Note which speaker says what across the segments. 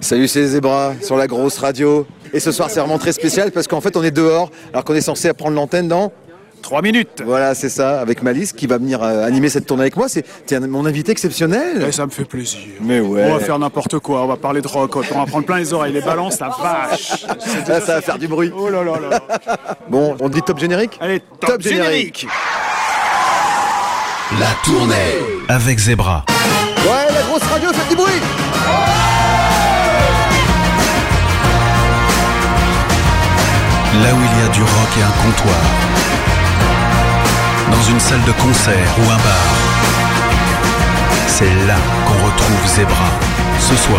Speaker 1: Salut, c'est Zebra sur la grosse radio. Et ce soir, c'est vraiment très spécial parce qu'en fait, on est dehors alors qu'on est censé prendre l'antenne dans
Speaker 2: 3 minutes.
Speaker 1: Voilà, c'est ça, avec Malice qui va venir animer cette tournée avec moi. T'es mon invité exceptionnel.
Speaker 2: Et ça me fait plaisir.
Speaker 1: Mais ouais.
Speaker 2: On va faire n'importe quoi, on va parler de rock, on va prendre plein les oreilles, les balances, la vache.
Speaker 1: Là, ça va faire du bruit.
Speaker 2: Oh là là là.
Speaker 1: Bon, on dit top générique ?
Speaker 2: Allez, top générique.
Speaker 3: La tournée avec Zebra.
Speaker 1: Ouais, la grosse radio, faites du bruit.
Speaker 3: Là où il y a du rock et un comptoir. Dans une salle de concert ou un bar. C'est là qu'on retrouve Zebra. Ce soir.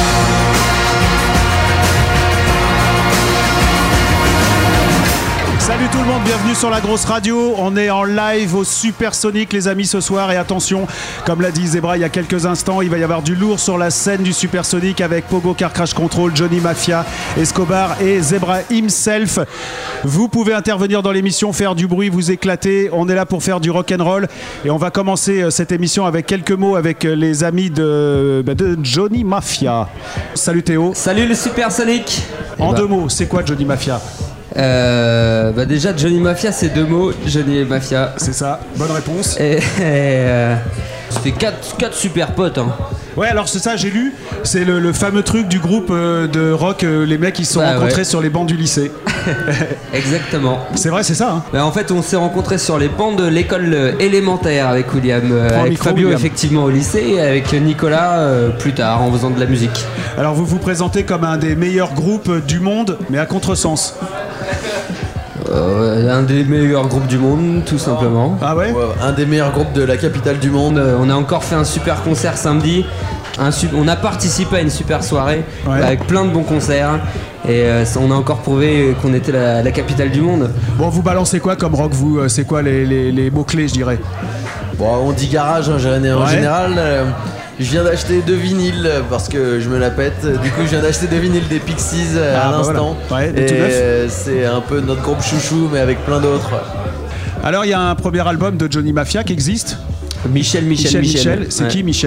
Speaker 2: Salut tout le monde, bienvenue sur la grosse radio. On est en live au Supersonic les amis ce soir et attention, comme l'a dit Zebra il y a quelques instants, il va y avoir du lourd sur la scène du Supersonic avec Pogo Car Crash Control, Johnny Mafia, Escobar et Zebra himself. Vous pouvez intervenir dans l'émission, faire du bruit, vous éclater. On est là pour faire du rock'n'roll et on va commencer cette émission avec quelques mots avec les amis de Johnny Mafia. Salut Théo.
Speaker 4: Salut le Supersonic.
Speaker 2: En 2 mots, c'est quoi Johnny Mafia ?
Speaker 4: Déjà Johnny Mafia c'est 2 mots, Johnny Mafia.
Speaker 2: C'est ça, bonne réponse.
Speaker 4: C'était 4 super potes hein.
Speaker 2: Ouais alors c'est ça j'ai lu, c'est le fameux truc du groupe de rock, les mecs qui se sont rencontrés sur les bancs du lycée.
Speaker 4: Exactement.
Speaker 2: C'est vrai c'est ça hein.
Speaker 4: En fait on s'est rencontrés sur les bancs de l'école élémentaire avec William, avec Fabio
Speaker 2: William.
Speaker 4: Effectivement au lycée et avec Nicolas plus tard en faisant de la musique.
Speaker 2: Alors vous vous présentez comme un des meilleurs groupes du monde mais à contresens.
Speaker 4: Un des meilleurs groupes du monde, tout simplement.
Speaker 2: Ah ouais,
Speaker 5: un des meilleurs groupes de la capitale du monde.
Speaker 4: On a encore fait un super concert samedi. On a participé à une super soirée avec plein de bons concerts. Et on a encore prouvé qu'on était la capitale du monde.
Speaker 2: Bon, vous balancez quoi comme rock, vous ? C'est quoi les mots-clés, je dirais ?
Speaker 5: Bon, on dit garage en général. Je viens d'acheter 2 vinyles parce que je me la pète. Du coup, je viens d'acheter 2 vinyles des Pixies à l'instant.
Speaker 2: Voilà. Ouais,
Speaker 5: et c'est un peu notre groupe chouchou, mais avec plein d'autres.
Speaker 2: Alors, il y a un premier album de Johnny Mafia qui existe.
Speaker 4: Michel.
Speaker 2: C'est qui Michel ?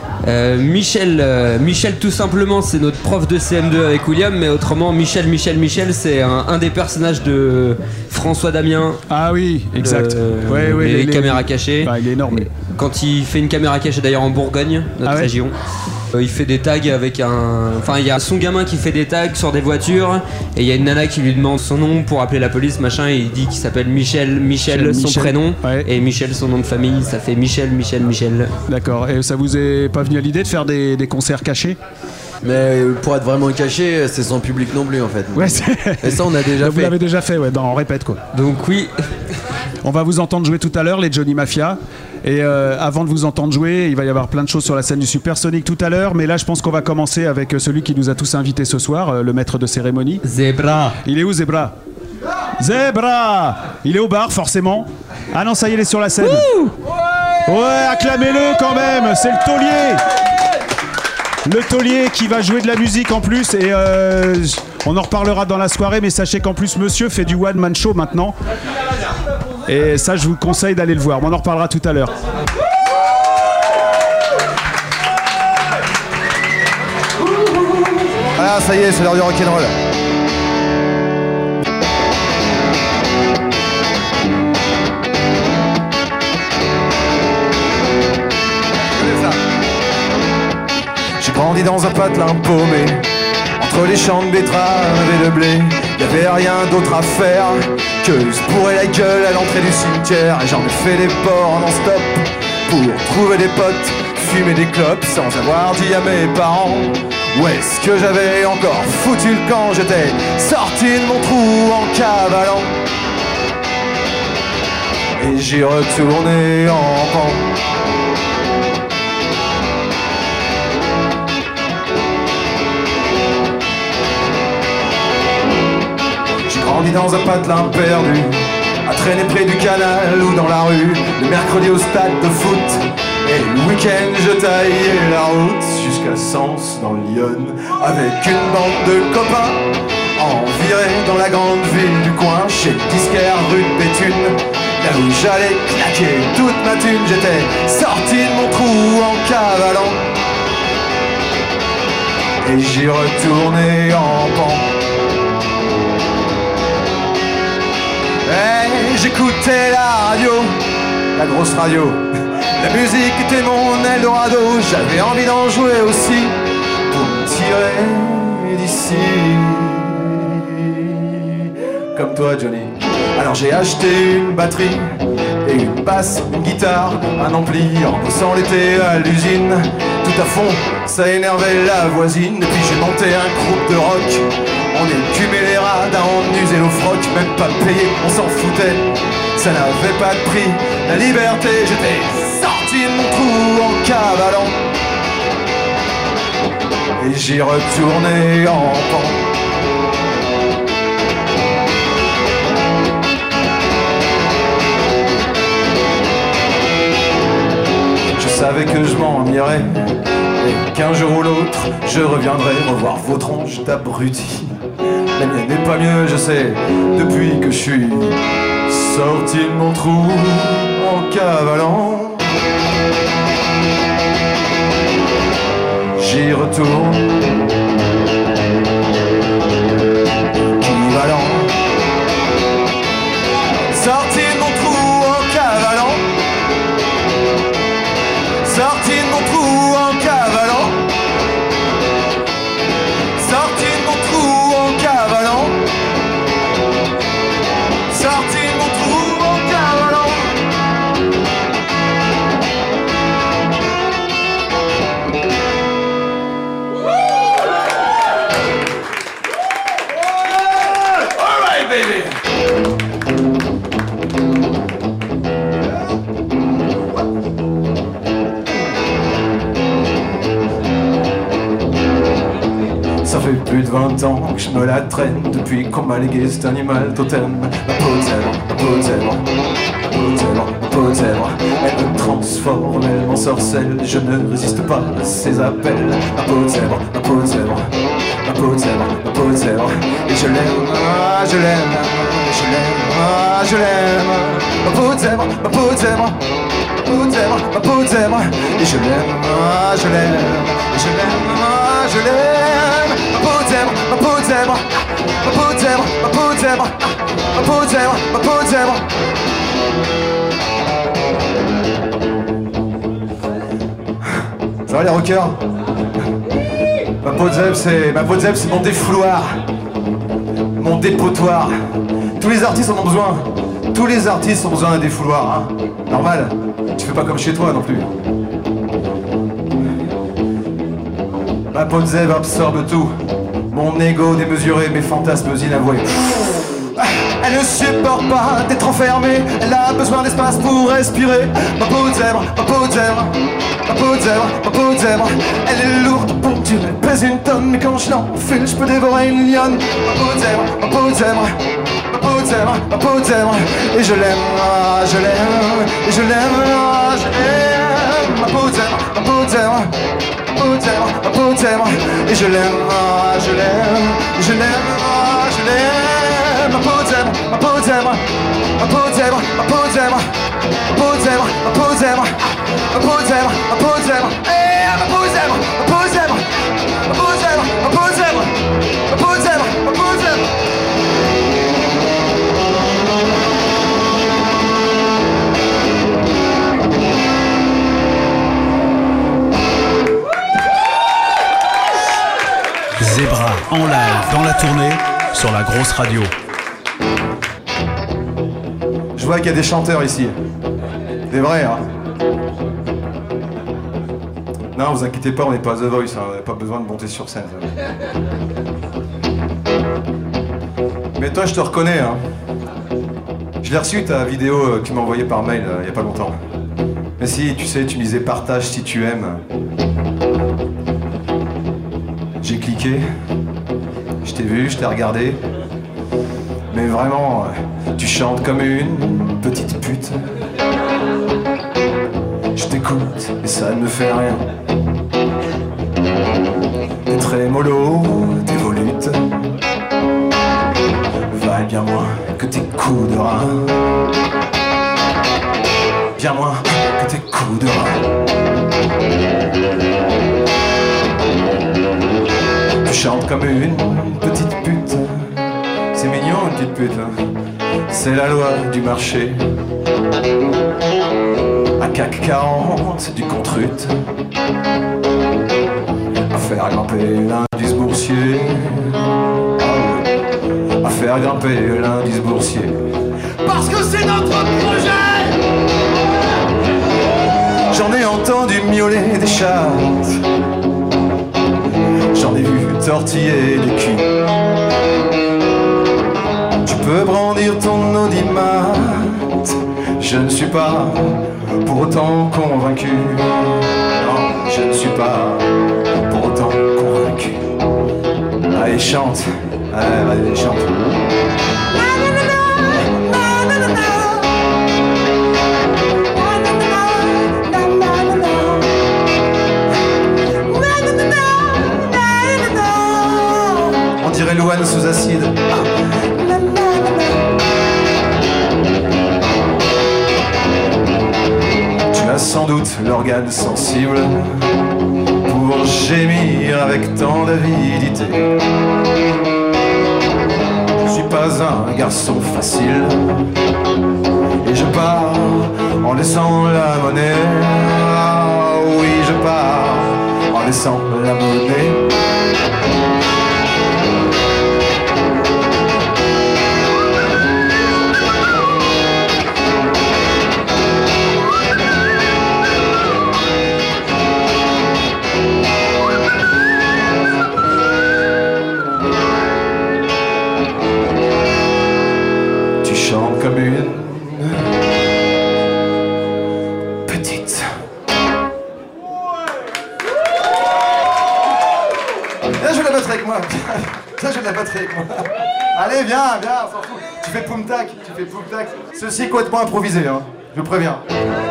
Speaker 4: Michel tout simplement c'est notre prof de CM2 avec William, mais autrement Michel c'est un des personnages de François Damien.
Speaker 2: Ah oui, exact.
Speaker 4: Les caméras cachées.
Speaker 2: Il est énorme.
Speaker 4: Quand il fait une caméra cachée d'ailleurs en Bourgogne, notre région, il fait des tags avec il y a son gamin qui fait des tags sur des voitures et il y a une nana qui lui demande son nom pour appeler la police machin et il dit qu'il s'appelle Michel son prénom et Michel son nom de famille, ça fait Michel.
Speaker 2: D'accord, et ça vous est pas venu à l'idée de faire des concerts cachés ?
Speaker 5: Mais pour être vraiment caché, c'est sans public non plus en fait.
Speaker 2: Ouais,
Speaker 5: et ça on a déjà fait.
Speaker 2: Vous l'avez déjà fait, on répète quoi.
Speaker 4: Donc oui.
Speaker 2: On va vous entendre jouer tout à l'heure, les Johnny Mafia. Et avant de vous entendre jouer, il va y avoir plein de choses sur la scène du Supersonic tout à l'heure. Mais là, je pense qu'on va commencer avec celui qui nous a tous invités ce soir, le maître de cérémonie.
Speaker 4: Zebra.
Speaker 2: Il est où, Zebra ? Zebra ! Il est au bar, forcément. Ah non, ça y est, il est sur la scène. Ouais, acclamez-le quand même, c'est le taulier. Le taulier qui va jouer de la musique en plus. Et on en reparlera dans la soirée, mais sachez qu'en plus, monsieur fait du one-man show maintenant. Et ça, je vous conseille d'aller le voir. On en reparlera tout à l'heure.
Speaker 1: Ah, ça y est, c'est l'heure du rock'n'roll. J'ai grandi dans un patelin paumé, entre les champs de betteraves et de blé. Y'avait rien d'autre à faire que se bourrer la gueule à l'entrée du cimetière. Et j'en ai fait des bords non-stop pour trouver des potes, fumer des clopes sans avoir dit à mes parents où est-ce que j'avais encore foutu le camp. J'étais sorti de mon trou en cavalant et j'y retourné en rampant. Grandi dans un patelin perdu, à traîner près du canal ou dans la rue, le mercredi au stade de foot, et le week-end je taillais la route jusqu'à Sens dans l'Yonne, avec une bande de copains, en virée dans la grande ville du coin, chez le disquaire rue de Béthune, là où j'allais claquer toute ma thune. J'étais sorti de mon trou en cavalant Et j'y retournais en pan. Et j'écoutais la radio, la grosse radio. La musique était mon Eldorado. J'avais envie d'en jouer aussi pour me tirer d'ici. Comme toi, Johnny. Alors j'ai acheté une batterie et une basse, une guitare, un ampli, en bossant l'été à l'usine. Tout à fond, ça énervait la voisine. Et puis j'ai monté un groupe de rock. On écumait les radars, on usait nos frocs, même pas payé, on s'en foutait. Ça n'avait pas de prix, la liberté. J'étais sorti de mon trou en cavalant. Et j'y retournais en pan. Je savais que je m'en irais et qu'un jour ou l'autre je reviendrai revoir vos tronches d'abrutis. La mienne n'est pas mieux, je sais, depuis que je suis sorti de mon trou en cavalant. J'y retourne, équivalent. Sorti de mon trou en cavalant. Sorti de mon trou en cavalant. Sorti de mon trou en cavalant. Sorti de mon trou en cavalant. All right, baby. Ça fait plus de 20 ans que je me la traîne depuis qu'on m'a légué cet animal totem. Ma peau de zèbre, ma peau de zèbre, ma peau de zèbre, ma peau de zèbre. Elle me transforme, elle m'ensorcelle, je ne résiste pas à ses appels. Ma peau de zèbre, ma peau de zèbre, ma peau de zèbre, ma peau de zèbre. Et je l'aime, ah, je l'aime, je l'aime, ah, je l'aime. Ma peau de zèbre, ma peau de zèbre, ma peau de zèbre, ma peau de zèbre. Et je l'aime, ah, je l'aime, je l'aime, ah, je l'aime. Ma peau de zèbre, ma peau de zèbre, ma peau de zèbre, ma peau de zèbre, ma peau de zèbre, ma peau de zèbre. Ça va les rockers? Ma peau de zèbre c'est mon défouloir, mon dépotoir. Tous les artistes en ont besoin. Tous les artistes ont besoin d'un défouloir, hein. Normal, tu fais pas comme chez toi non plus. Ma peau de zèbre absorbe tout. Mon ego démesuré, mes fantasmes inavoués. Elle ne supporte pas d'être enfermée. Elle a besoin d'espace pour respirer. Ma peau de zèbre, ma peau de zèbre, ma peau de zèbre, ma peau de zèbre. Elle est lourde, ponctuelle, elle pèse une tonne. Mais quand je l'enfile, je peux dévorer une lionne. Ma peau de zèbre, ma peau de zèbre, ma peau de zèbre, ma peau de zèbre. Et je l'aime, ah, je l'aime, et je l'aime, ah, je l'aime. Ma peau de zèbre, ma peau de zèbre, ma peau de zèbre, ma peau de zèbre. Et je l'aime, ah, je l'aime, je l'aime, ah, je l'aime. Ma peau de zèbre, ma peau de zèbre, ma peau de zèbre, ma peau de zèbre, ma peau de zèbre, ma peau de zèbre, ma peau de zèbre, ma peau de zèbre. Ma peau de zèbre, ma peau de zèbre, ma peau de zèbre, ma peau de zèbre, ma peau de zèbre, ma peau de zèbre.
Speaker 3: Zebra en live dans la tournée sur la grosse radio.
Speaker 1: Je vois qu'il y a des chanteurs ici. Des vrais, hein. Non, vous inquiétez pas, on n'est pas The Voice, hein. On n'a pas besoin de monter sur scène. Mais toi, je te reconnais, hein. Je l'ai reçu ta vidéo que tu m'as envoyée par mail il y a pas longtemps. Mais si, tu sais, tu me disais partage si tu aimes. J'ai cliqué, je t'ai vu, je t'ai regardé. Mais vraiment, tu chantes comme une petite pute. Je t'écoute et ça ne me fait rien. T'es très mollo, t'es volute. Va bien moins que tes coups de rein. Bien moins que tes coups de rein. chante comme une petite pute. C'est mignon une petite pute, hein. C'est la loi du marché. Un CAC 40 du contrute. À faire grimper l'indice boursier. À faire grimper l'indice boursier. Parce que c'est notre projet. J'en ai entendu miauler des chattes. J'en ai vu tortiller des culs. Tu peux brandir ton audimat. Je ne suis pas pour autant convaincu. Non, je ne suis pas pour autant convaincu. Allez, chante. Allez, chante. On dirait Louane sous acide. Tu as sans doute l'organe sensible pour gémir avec tant d'avidité. Je suis pas un garçon facile et je pars en laissant la monnaie. Ah oui, je pars en laissant la monnaie. Comme une petite. Là, je la battrai avec moi. Ça, je la battrai avec moi. Allez, viens, on s'en fout. Tu fais poum-tac, Ceci est complètement improvisé, hein. Je préviens.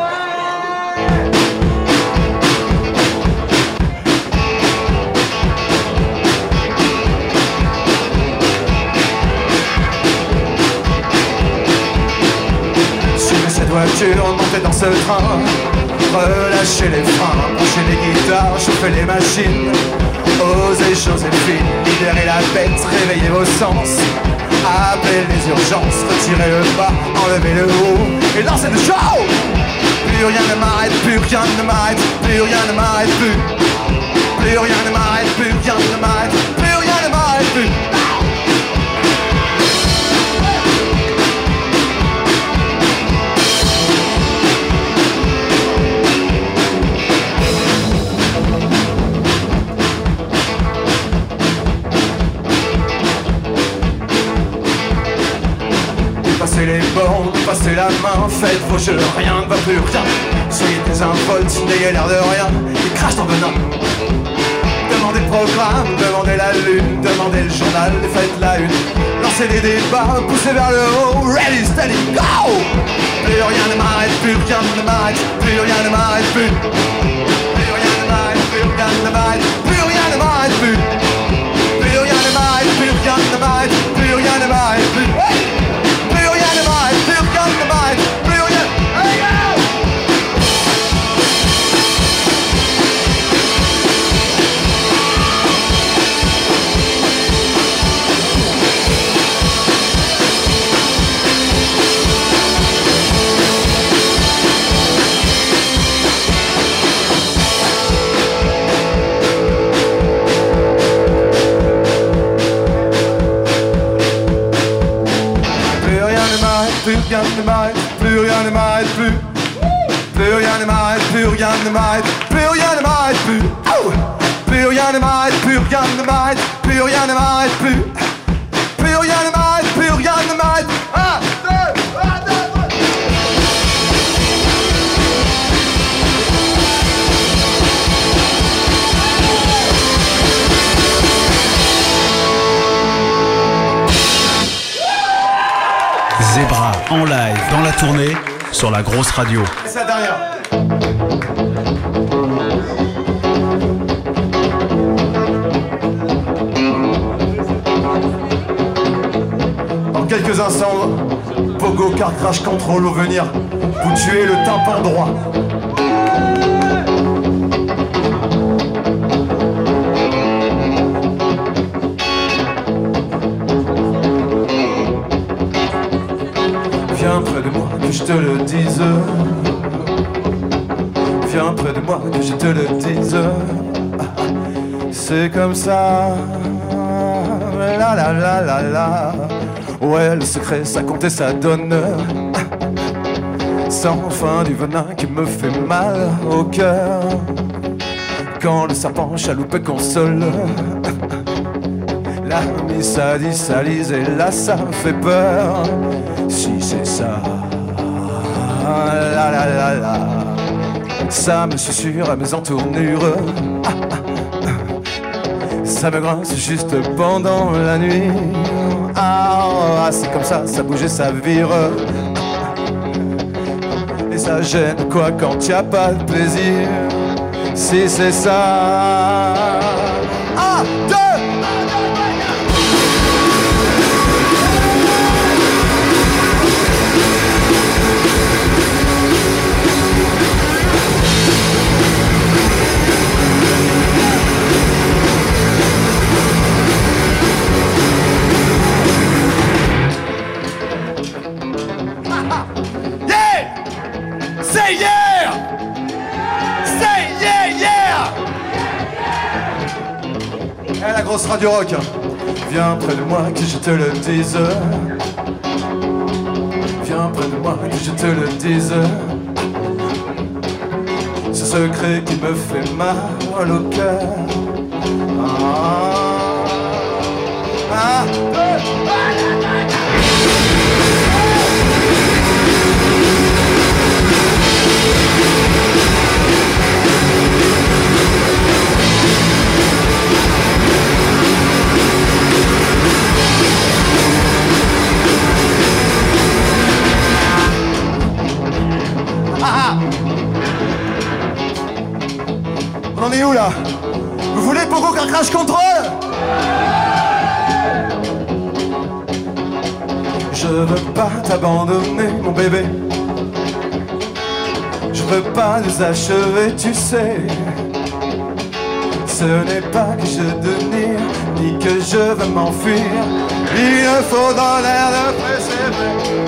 Speaker 1: Voiture, montez dans ce train, relâchez les freins, branchez les guitares, chauffez les machines, osez Joséphine, libérez la bête, réveillez vos sens, appelez les urgences, retirez le bas, enlevez le haut et lancez le show. Plus rien ne m'arrête, plus rien ne m'arrête, plus rien ne m'arrête plus. Plus rien ne m'arrête, plus rien ne m'arrête, plus rien ne m'arrête plus. Passez les bornes, passez la main, faites vos jeux, rien ne va plus, rien. Soyez des involtes, n'ayez l'air de rien, et crache ton venin. Demandez le programme, demandez la lune, demandez le journal, et faites la une. Lancez les débats, poussez vers le haut, ready, steady, go! Plus rien ne m'arrête, plus rien ne m'arrête, plus rien ne m'arrête plus. Plus rien ne m'arrête, plus rien ne m'arrête, plus rien ne m'arrête plus. Plus rien ne m'arrête, plus rien ne m'arrête, plus rien ne m'arrête plus. Plus rien ne m'arrête, plus rien ne m'arrête, plus rien. Hey, go! Plus rien ne m'arrête, plus rien ne m'arrête plus. Plus rien ne m'arrête, plus rien ne m'arrête, plus rien ne m'arrête plus. Plus rien ne m'arrête, plus rien ne m'arrête, plus rien ne m'arrête plus. Plus rien ne m'arrête, plus rien ne m'arrête. 1, 2, 1, 2, 3.
Speaker 3: Zebra en live dans la tournée sur la grosse radio.
Speaker 1: C'est derrière. Dans quelques instants, Pogo Car Crash Control au venir vous tuer le tympan droit. je te le dise. C'est comme ça. La la la la la. Ouais, le secret, ça compte et ça donne. Sans fin du venin qui me fait mal au cœur. Quand le serpent chaloupe console. La ça dit, ça lise et là ça fait peur. Si c'est ça. La la la la. Ça me susurre à mes entournures. Ça me grince juste pendant la nuit. Ah, c'est comme ça bouge et ça vire. Et ça gêne quoi quand y a pas de plaisir. Si c'est ça. 1, 2. Say yeah! Say yeah, yeah! Eh, la grosse radio rock, viens près de moi que je te le dise. Viens près de moi que je te le dise. Ce secret qui me fait mal au cœur. On en est où là? Vous voulez Pogo Car Crash Control? Je veux pas t'abandonner mon bébé. Je veux pas nous achever, tu sais. Ce n'est pas que je dénire, ni que je veux m'enfuir. Il me faut dans l'air de préserver.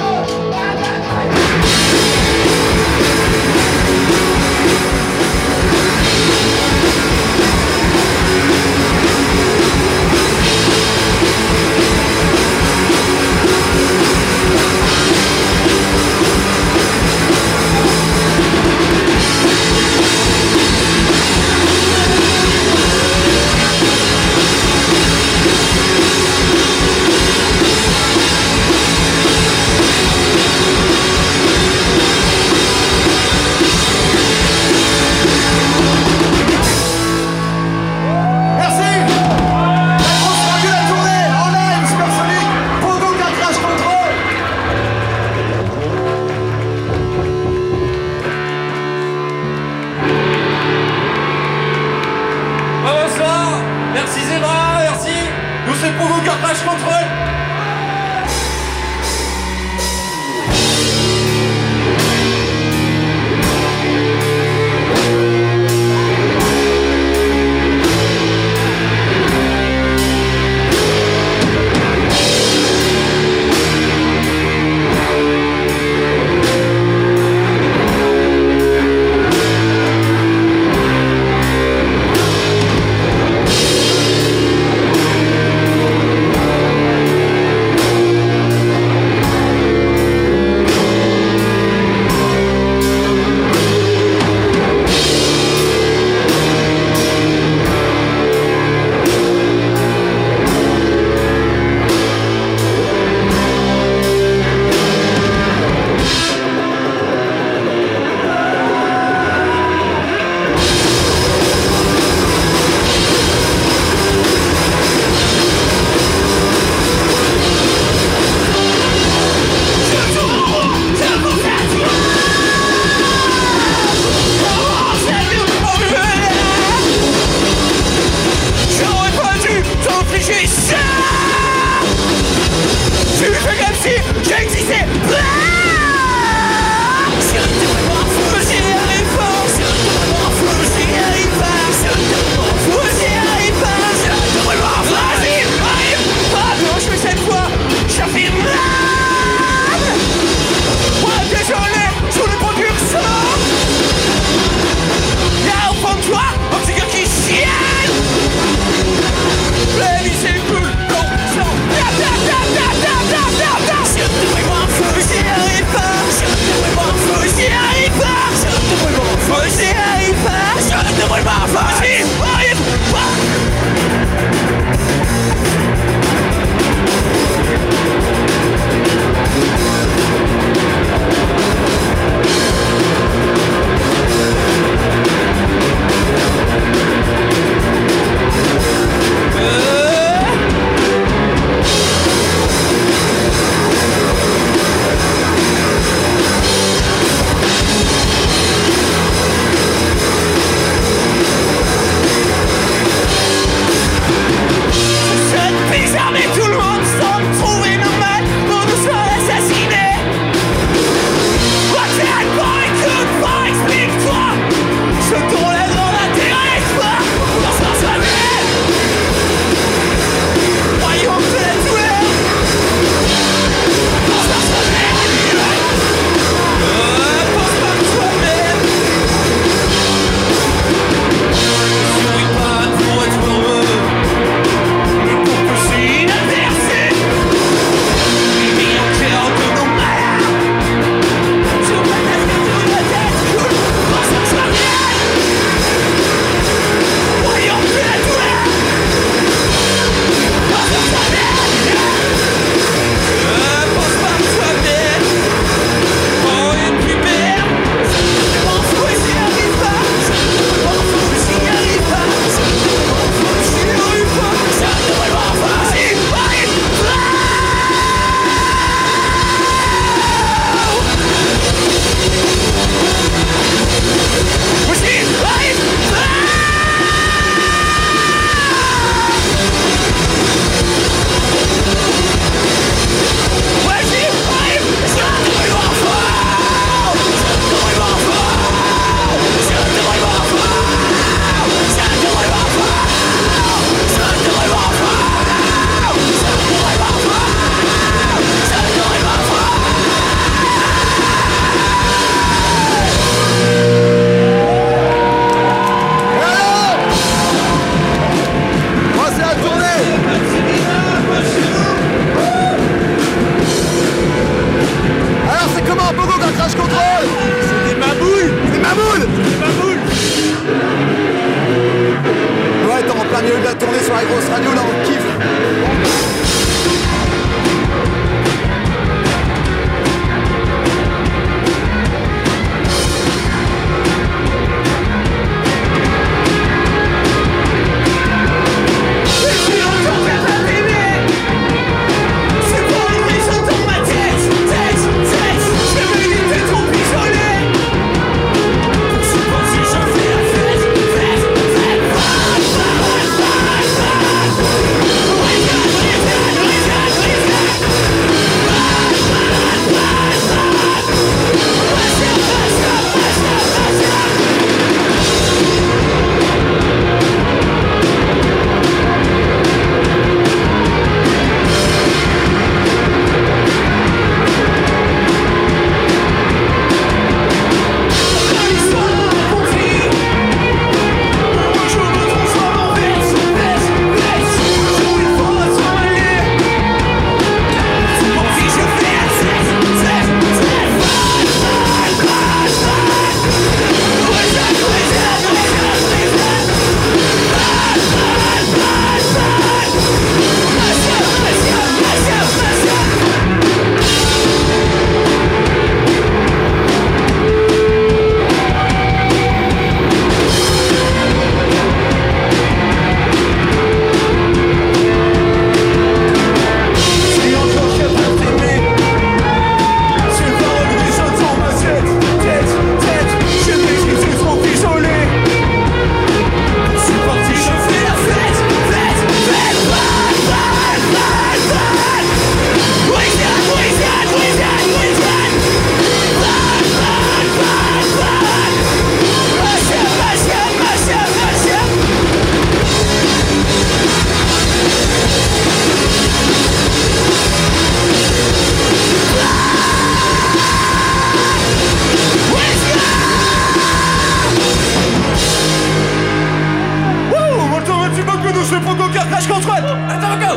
Speaker 1: on squat. Attends, go.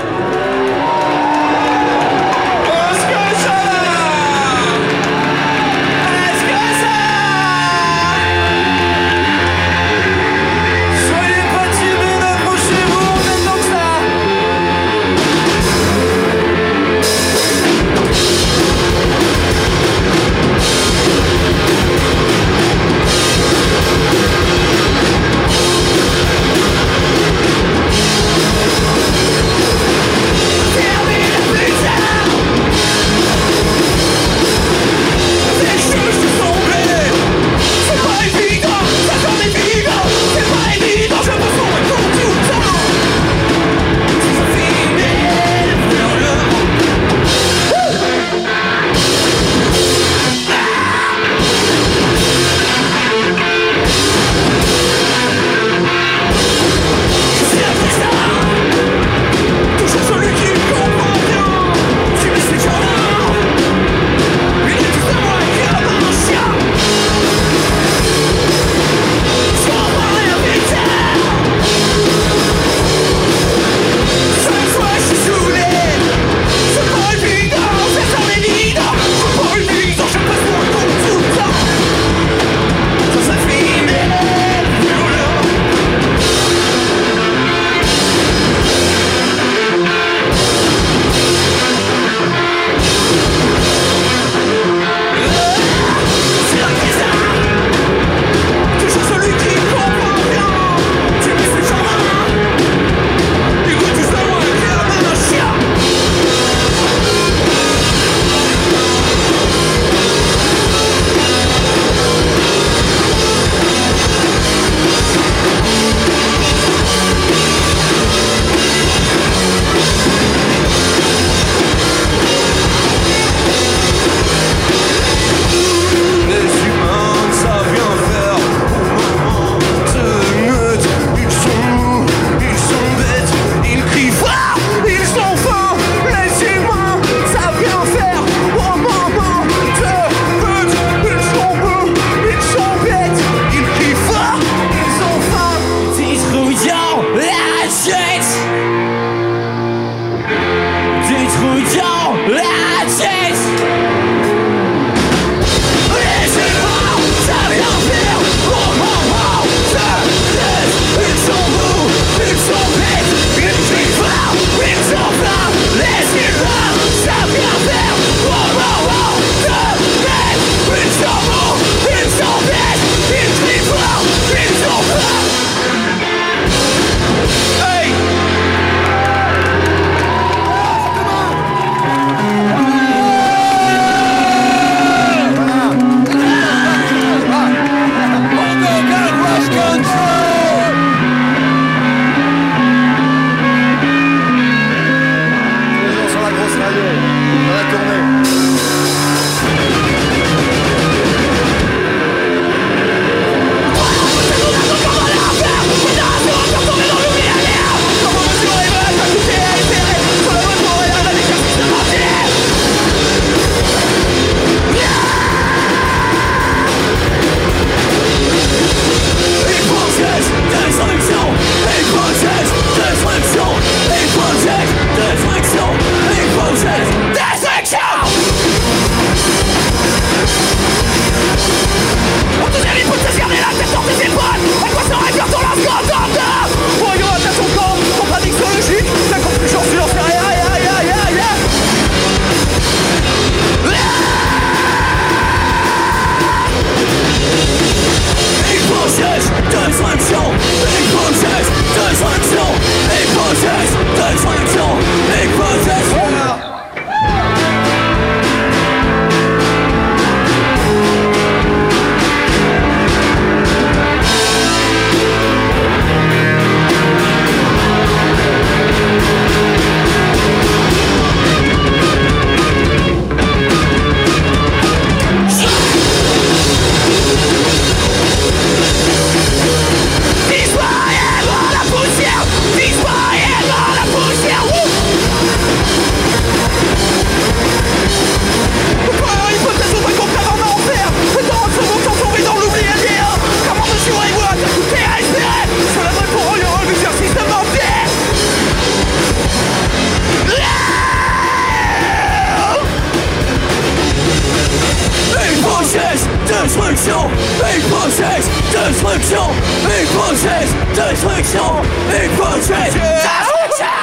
Speaker 6: destruction, il faut tuer destruction.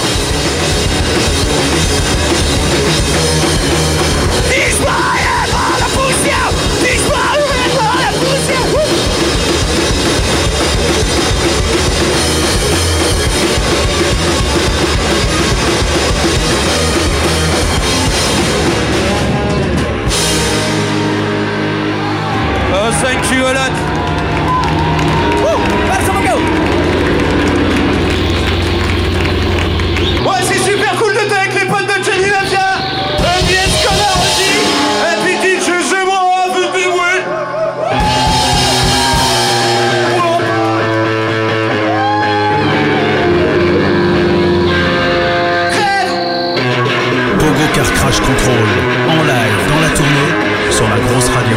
Speaker 6: Disparaît dans la poussière, disparaît dans la poussière.
Speaker 7: Oh, 5 chiottes.
Speaker 1: Ouais, c'est super cool d'être avec les potes de Johnny Mafia. Bien ce qu'on a aussi. Et puis dit je moi, vous dévouez.
Speaker 3: Pogo Car Crash Control en live dans la tournée sur la grosse radio.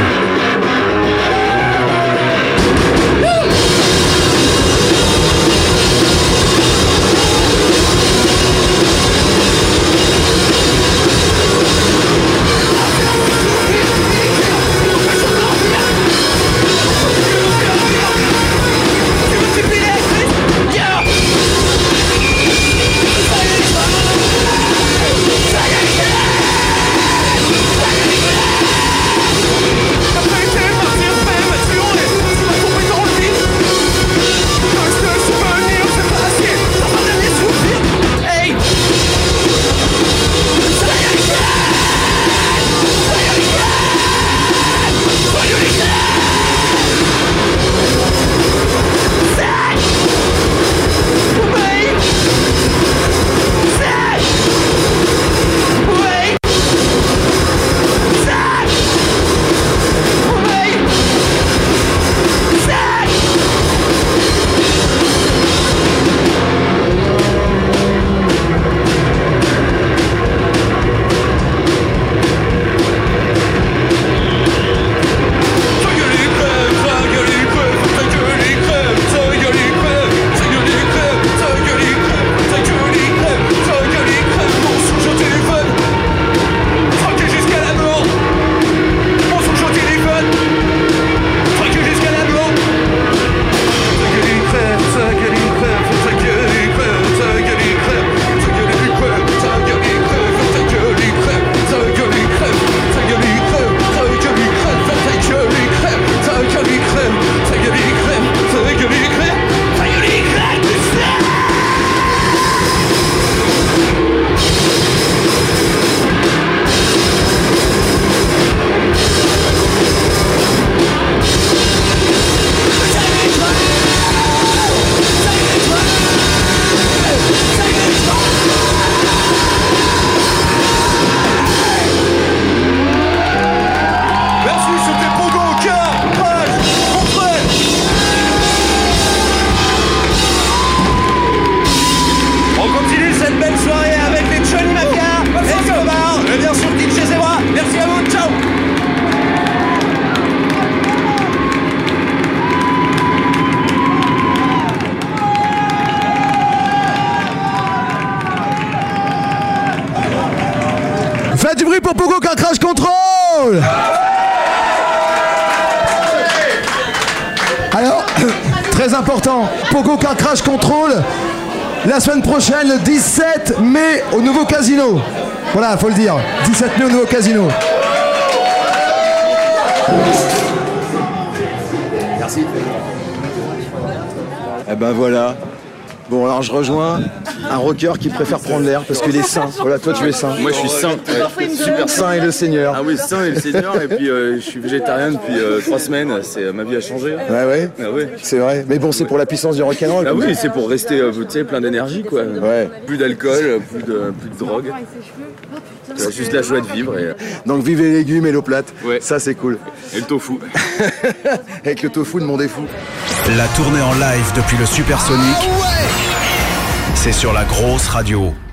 Speaker 1: Faites du bruit pour Pogo Car Crash Control. Alors, très important, Pogo Car Crash Control, la semaine prochaine, le 17 mai, au nouveau casino. Voilà, faut le dire, 17 mai au nouveau casino.
Speaker 5: Merci.
Speaker 1: Eh ben voilà. Bon, alors je rejoins un rocker qui préfère prendre l'air parce qu'il est sain. Voilà, toi tu es sain.
Speaker 8: Moi je suis sain.
Speaker 1: Super sain et le Seigneur.
Speaker 8: Ah oui, sain et le Seigneur. Et puis je suis végétarien depuis 3 semaines. Ma vie a changé.
Speaker 1: Ouais.
Speaker 8: Ah ouais.
Speaker 1: C'est vrai. Mais bon, c'est pour la puissance du rock'n'roll.
Speaker 8: Ah oui, c'est pour rester plein d'énergie quoi.
Speaker 1: Ouais.
Speaker 8: Plus d'alcool, plus de drogue. Juste la joie de vivre.
Speaker 1: Donc vive les légumes et l'eau plate.
Speaker 8: Ouais.
Speaker 1: Ça c'est cool.
Speaker 8: Et le tofu.
Speaker 1: Avec le tofu de Monde est fou.
Speaker 3: La tournée en live depuis le Supersonic, c'est sur la grosse radio.